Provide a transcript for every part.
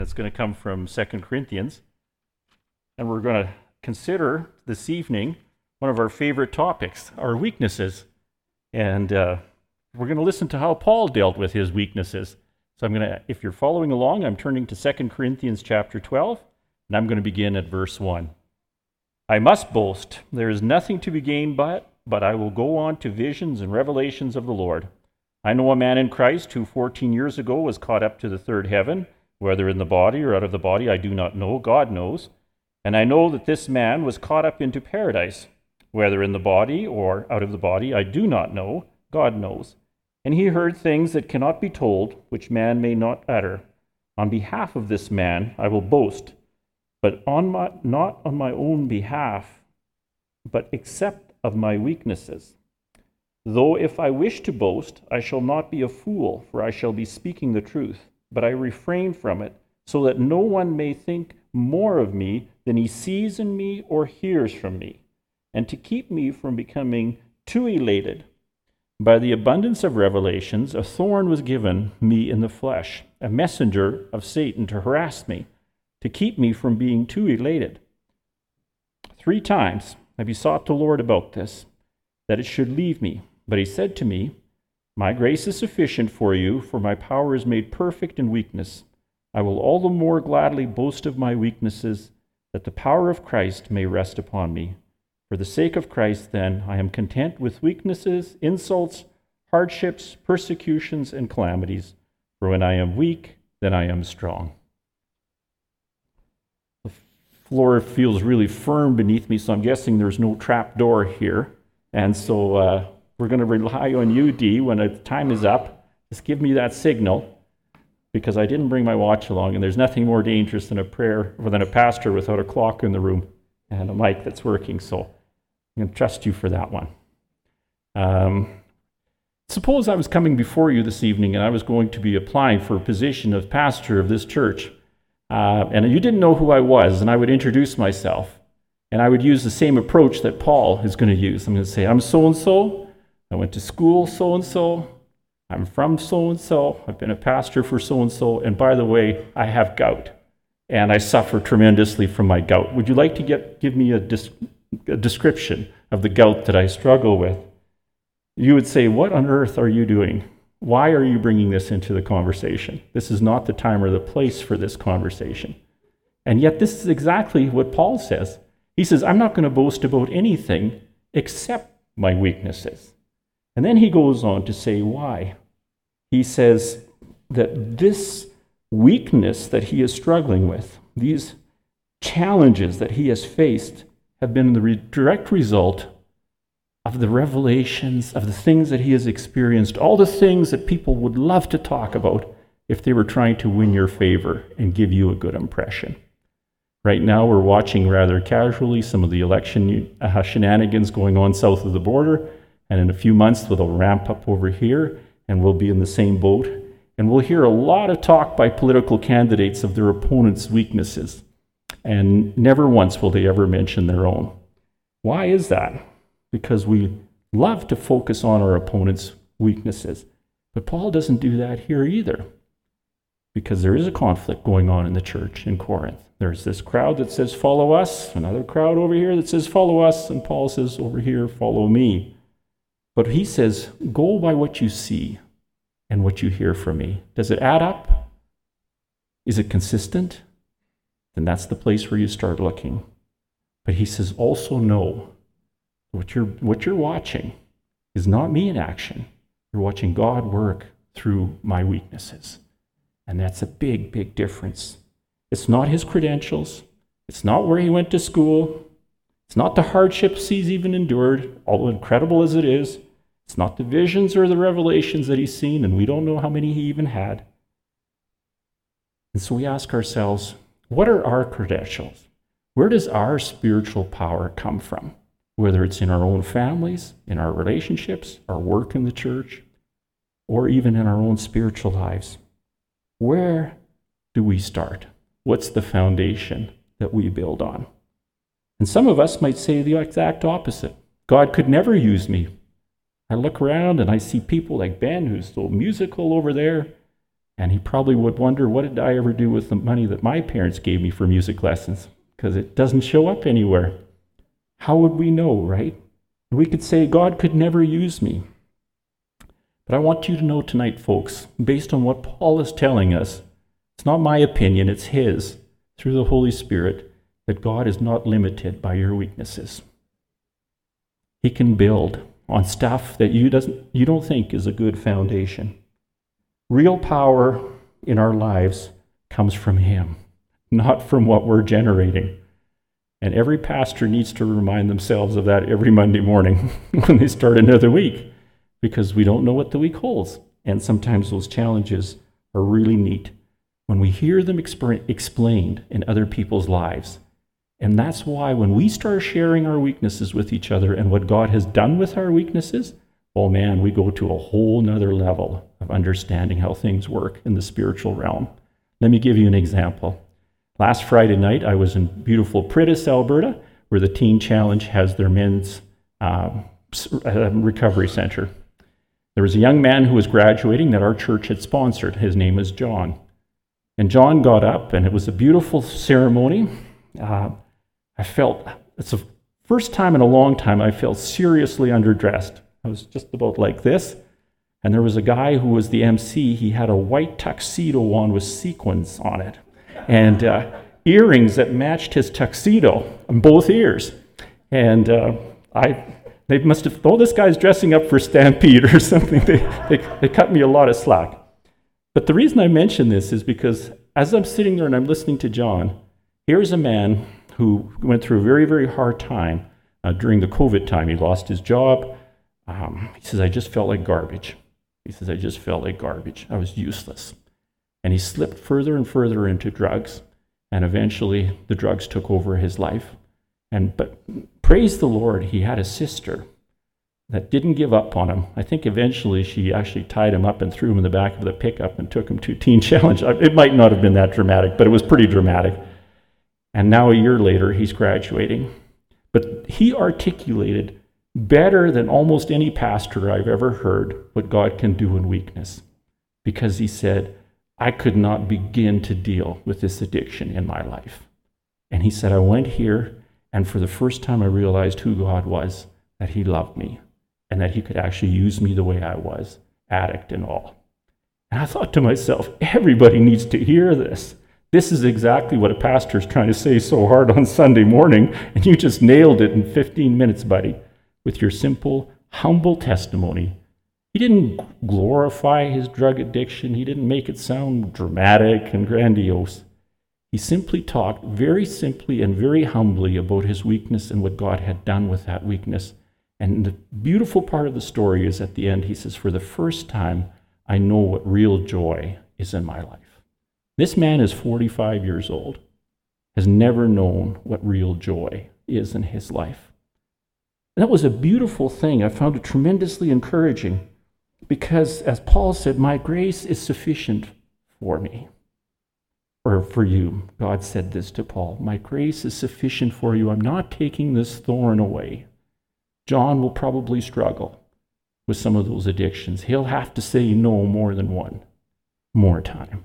That's going to come from 2 Corinthians. And we're going to consider this evening one of our favorite topics, our weaknesses. And we're going to listen to how Paul dealt with his weaknesses. So if you're following along, I'm turning to 2 Corinthians chapter 12, and I'm going to begin at verse 1. I must boast. There is nothing to be gained by it, but I will go on to visions and revelations of the Lord. I know a man in Christ who 14 years ago was caught up to the third heaven, whether in the body or out of the body, I do not know. God knows. And I know that this man was caught up into paradise, whether in the body or out of the body, I do not know. God knows. And he heard things that cannot be told, which man may not utter. On behalf of this man I will boast, but not on my own behalf, but except of my weaknesses. Though if I wish to boast, I shall not be a fool, for I shall be speaking the truth. But I refrain from it, so that no one may think more of me than he sees in me or hears from me, and to keep me from becoming too elated. By the abundance of revelations, a thorn was given me in the flesh, a messenger of Satan to harass me, to keep me from being too elated. 3 times I besought the Lord about this, that it should leave me. But he said to me, My grace is sufficient for you, for my power is made perfect in weakness. I will all the more gladly boast of my weaknesses, that the power of Christ may rest upon me. For the sake of Christ, then, I am content with weaknesses, insults, hardships, persecutions, and calamities. For when I am weak, then I am strong. The floor feels really firm beneath me, so I'm guessing there's no trap door here. And so we're going to rely on you, Dee, when the time is up. Just give me that signal, because I didn't bring my watch along, and there's nothing more dangerous than a pastor without a clock in the room and a mic that's working. So I'm going to trust you for that one. Suppose I was coming before you this evening, and I was going to be applying for a position of pastor of this church, and you didn't know who I was, and I would introduce myself, and I would use the same approach that Paul is going to use. I'm going to say, I'm so-and-so. I went to school so-and-so, I'm from so-and-so, I've been a pastor for so-and-so, and by the way, I have gout, and I suffer tremendously from my gout. Would you like to give me a description of the gout that I struggle with? You would say, what on earth are you doing? Why are you bringing this into the conversation? This is not the time or the place for this conversation. And yet this is exactly what Paul says. He says, I'm not going to boast about anything except my weaknesses. And then he goes on to say why. He says that this weakness that he is struggling with, these challenges that he has faced, have been the direct result of the revelations, of the things that he has experienced, all the things that people would love to talk about if they were trying to win your favor and give you a good impression. Right now, we're watching rather casually some of the election shenanigans going on south of the border. And in a few months, they'll ramp up over here, and we'll be in the same boat. And we'll hear a lot of talk by political candidates of their opponents' weaknesses. And never once will they ever mention their own. Why is that? Because we love to focus on our opponents' weaknesses. But Paul doesn't do that here either. Because there is a conflict going on in the church in Corinth. There's this crowd that says, follow us, another crowd over here that says, follow us, and Paul says over here, follow me. But he says, go by what you see and what you hear from me. Does it add up? Is it consistent? Then that's the place where you start looking. But he says, also know what you're watching is not me in action. You're watching God work through my weaknesses. And that's a big, big difference. It's not his credentials. It's not where he went to school. It's not the hardships he's even endured, although incredible as it is. It's not the visions or the revelations that he's seen, and we don't know how many he even had. And so we ask ourselves, what are our credentials? Where does our spiritual power come from? Whether it's in our own families, in our relationships, our work in the church, or even in our own spiritual lives. Where do we start? What's the foundation that we build on? And some of us might say the exact opposite. God could never use me. I look around and I see people like Ben, who's so musical over there, And he probably would wonder, what did I ever do with the money that my parents gave me for music lessons? Because it doesn't show up anywhere. How would we know, right? We could say, God could never use me. But I want you to know tonight, folks, based on what Paul is telling us, it's not my opinion, it's his, through the Holy Spirit, that God is not limited by your weaknesses. He can build on stuff that you don't think is a good foundation. Real power in our lives comes from him, not from what we're generating. And every pastor needs to remind themselves of that every Monday morning when they start another week, because we don't know what the week holds. And sometimes those challenges are really neat when we hear them explained in other people's lives. And that's why when we start sharing our weaknesses with each other and what God has done with our weaknesses, oh man, we go to a whole nother level of understanding how things work in the spiritual realm. Let me give you an example. Last Friday night, I was in beautiful Pritis, Alberta, where the Teen Challenge has their men's recovery center. There was a young man who was graduating that our church had sponsored. His name is John. And John got up, and it was a beautiful ceremony. It's the first time in a long time I felt seriously underdressed. I was just about like this. And there was a guy who was the MC. He had a white tuxedo on with sequins on it, and earrings that matched his tuxedo on both ears. And they must have, this guy's dressing up for Stampede or something. They cut me a lot of slack. But the reason I mention this is because as I'm sitting there and I'm listening to John, here's a man who went through a very, very hard time during the COVID time. He lost his job. He says, I just felt like garbage. I was useless. And he slipped further and further into drugs. And eventually the drugs took over his life. But praise the Lord, he had a sister that didn't give up on him. I think eventually she actually tied him up and threw him in the back of the pickup and took him to Teen Challenge. It might not have been that dramatic, but it was pretty dramatic. And now a year later, he's graduating. But he articulated better than almost any pastor I've ever heard what God can do in weakness. Because he said, I could not begin to deal with this addiction in my life. And he said, I went here, and for the first time I realized who God was, that he loved me, and that he could actually use me the way I was, addict and all. And I thought to myself, everybody needs to hear this. This is exactly what a pastor's trying to say so hard on Sunday morning, and you just nailed it in 15 minutes, buddy, with your simple, humble testimony. He didn't glorify his drug addiction. He didn't make it sound dramatic and grandiose. He simply talked very simply and very humbly about his weakness and what God had done with that weakness. And the beautiful part of the story is at the end, he says, for the first time, I know what real joy is in my life. This man is 45 years old, has never known what real joy is in his life. And that was a beautiful thing. I found it tremendously encouraging because, as Paul said, my grace is sufficient for me. Or for you. God said this to Paul. My grace is sufficient for you. I'm not taking this thorn away. John will probably struggle with some of those addictions. He'll have to say no more than one more time.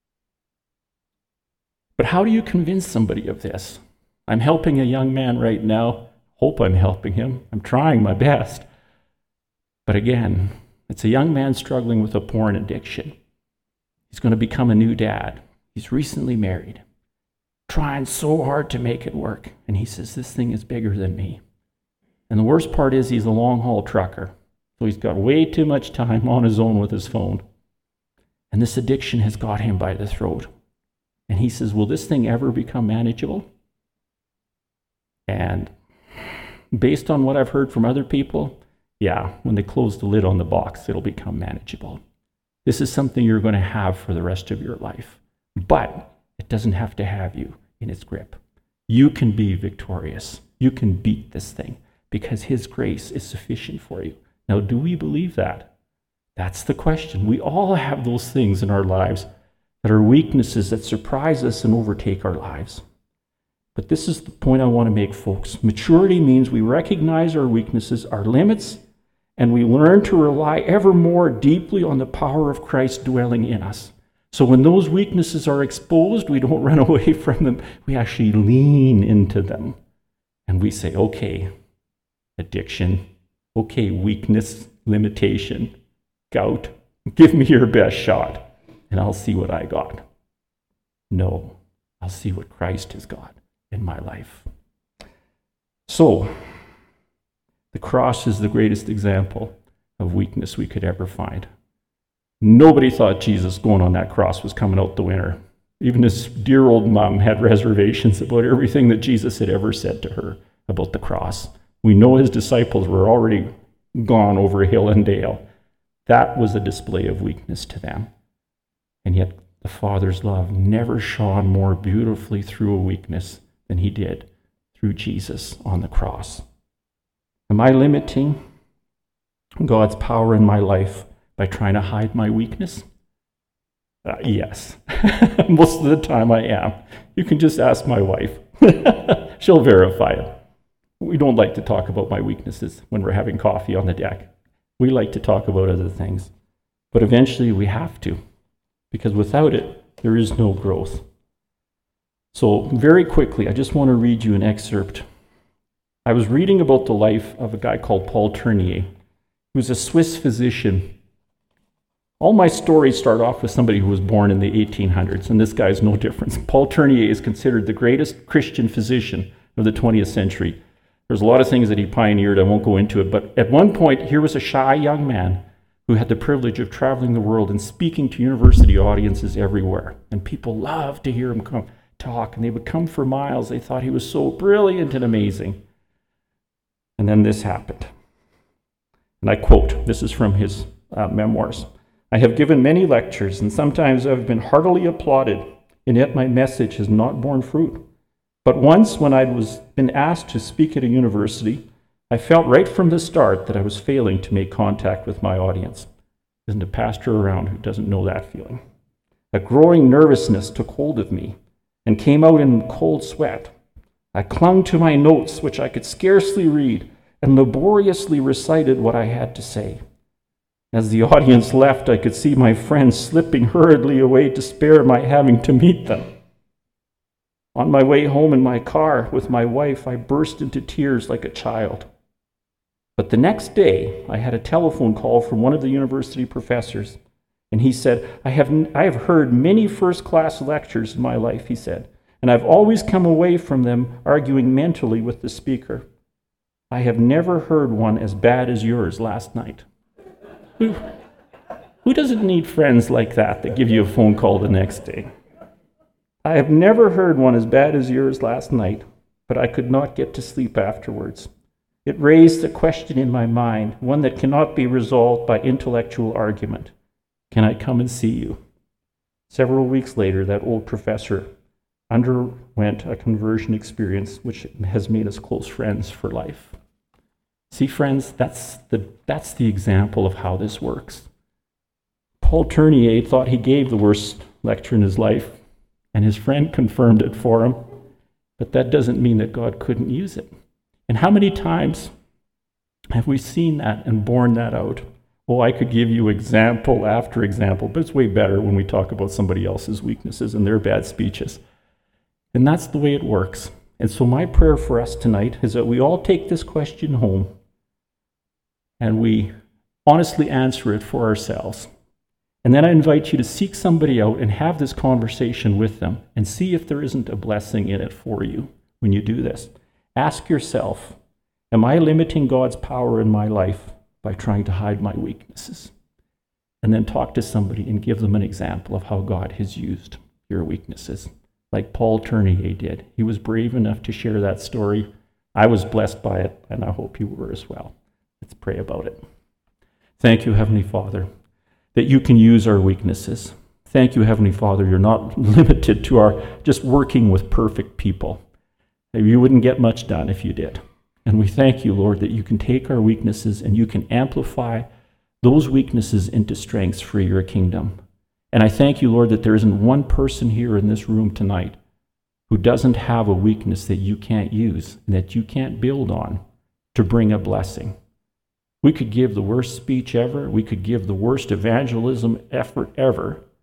But how do you convince somebody of this? I'm helping a young man right now. Hope I'm helping him. I'm trying my best. But again, it's a young man struggling with a porn addiction. He's going to become a new dad. He's recently married, trying so hard to make it work. And he says, this thing is bigger than me. And the worst part is he's a long-haul trucker. So he's got way too much time on his own with his phone. And this addiction has got him by the throat. And he says, will this thing ever become manageable? And based on what I've heard from other people, yeah, when they close the lid on the box, it'll become manageable. This is something you're going to have for the rest of your life. But it doesn't have to have you in its grip. You can be victorious. You can beat this thing because his grace is sufficient for you. Now, do we believe that? That's the question. We all have those things in our lives that are weaknesses that surprise us and overtake our lives. But this is the point I want to make, folks. Maturity means we recognize our weaknesses, our limits, and we learn to rely ever more deeply on the power of Christ dwelling in us. So when those weaknesses are exposed, we don't run away from them. We actually lean into them. And we say, okay, addiction, okay, weakness, limitation, gout, give me your best shot, and I'll see what I got. No, I'll see what Christ has got in my life. So, the cross is the greatest example of weakness we could ever find. Nobody thought Jesus going on that cross was coming out the winner. Even his dear old mom had reservations about everything that Jesus had ever said to her about the cross. We know his disciples were already gone over hill and dale. That was a display of weakness to them. And yet the Father's love never shone more beautifully through a weakness than he did through Jesus on the cross. Am I limiting God's power in my life by trying to hide my weakness? Yes. Most of the time I am. You can just ask my wife. She'll verify it. We don't like to talk about my weaknesses when we're having coffee on the deck. We like to talk about other things. But eventually we have to, because without it, there is no growth. So very quickly, I just want to read you an excerpt. I was reading about the life of a guy called Paul Tournier, who was a Swiss physician. All my stories start off with somebody who was born in the 1800s, and this guy is no different. Paul Tournier is considered the greatest Christian physician of the 20th century. There's a lot of things that he pioneered. I won't go into it, but at one point, here was a shy young man who had the privilege of traveling the world and speaking to university audiences everywhere. And people loved to hear him talk, and they would come for miles. They thought he was so brilliant and amazing. And then this happened. And I quote, this is from his memoirs. I have given many lectures, and sometimes I've been heartily applauded, and yet my message has not borne fruit. But once, when I was been asked to speak at a university, I felt right from the start that I was failing to make contact with my audience. Isn't a pastor around who doesn't know that feeling? A growing nervousness took hold of me and came out in cold sweat. I clung to my notes, which I could scarcely read, and laboriously recited what I had to say. As the audience left, I could see my friends slipping hurriedly away to spare my having to meet them. On my way home in my car with my wife, I burst into tears like a child. But the next day, I had a telephone call from one of the university professors, and he said, I have heard many first-class lectures in my life, he said, and I've always come away from them arguing mentally with the speaker. I have never heard one as bad as yours last night. Who doesn't need friends like that give you a phone call the next day? I have never heard one as bad as yours last night, but I could not get to sleep afterwards. It raised a question in my mind, one that cannot be resolved by intellectual argument. Can I come and see you? Several weeks later, that old professor underwent a conversion experience which has made us close friends for life. See, friends, that's the example of how this works. Paul Tournier thought he gave the worst lecture in his life, and his friend confirmed it for him, but that doesn't mean that God couldn't use it. And how many times have we seen that and borne that out? Oh, I could give you example after example, but it's way better when we talk about somebody else's weaknesses and their bad speeches. And that's the way it works. And so my prayer for us tonight is that we all take this question home and we honestly answer it for ourselves. And then I invite you to seek somebody out and have this conversation with them and see if there isn't a blessing in it for you when you do this. Ask yourself, am I limiting God's power in my life by trying to hide my weaknesses? And then talk to somebody and give them an example of how God has used your weaknesses, like Paul Tournier did. He was brave enough to share that story. I was blessed by it, and I hope you were as well. Let's pray about it. Thank you, Heavenly Father, that you can use our weaknesses. Thank you, Heavenly Father, you're not limited to our just working with perfect people. You wouldn't get much done if you did. And we thank you, Lord, that you can take our weaknesses and you can amplify those weaknesses into strengths for your kingdom. And I thank you, Lord, that there isn't one person here in this room tonight who doesn't have a weakness that you can't use and that you can't build on to bring a blessing. We could give the worst speech ever. We could give the worst evangelism effort ever.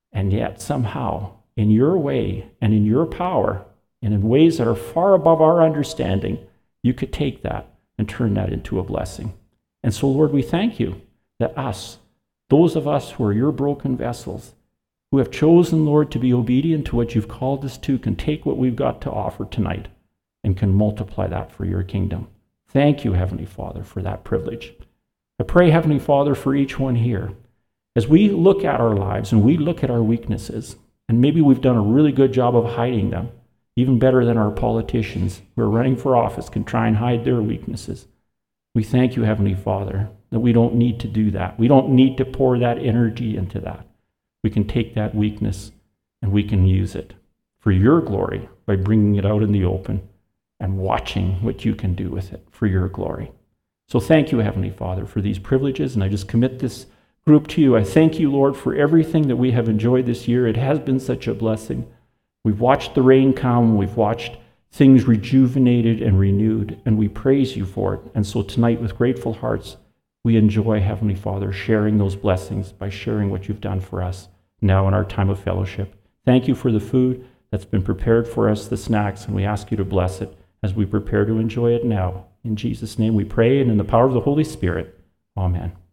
And yet, somehow, in your way and in your power, and in ways that are far above our understanding, you could take that and turn that into a blessing. And so, Lord, we thank you that those of us who are your broken vessels, who have chosen, Lord, to be obedient to what you've called us to, can take what we've got to offer tonight and can multiply that for your kingdom. Thank you, Heavenly Father, for that privilege. I pray, Heavenly Father, for each one here, as we look at our lives and we look at our weaknesses, and maybe we've done a really good job of hiding them, even better than our politicians who are running for office can try and hide their weaknesses. We thank you, Heavenly Father, that we don't need to do that. We don't need to pour that energy into that. We can take that weakness and we can use it for your glory by bringing it out in the open and watching what you can do with it for your glory. So thank you, Heavenly Father, for these privileges, and I just commit this group to you. I thank you, Lord, for everything that we have enjoyed this year. It has been such a blessing. We've watched the rain come. We've watched things rejuvenated and renewed, and we praise you for it. And so tonight, with grateful hearts, we enjoy, Heavenly Father, sharing those blessings by sharing what you've done for us now in our time of fellowship. Thank you for the food that's been prepared for us, the snacks, and we ask you to bless it as we prepare to enjoy it now. In Jesus' name we pray, and in the power of the Holy Spirit. Amen.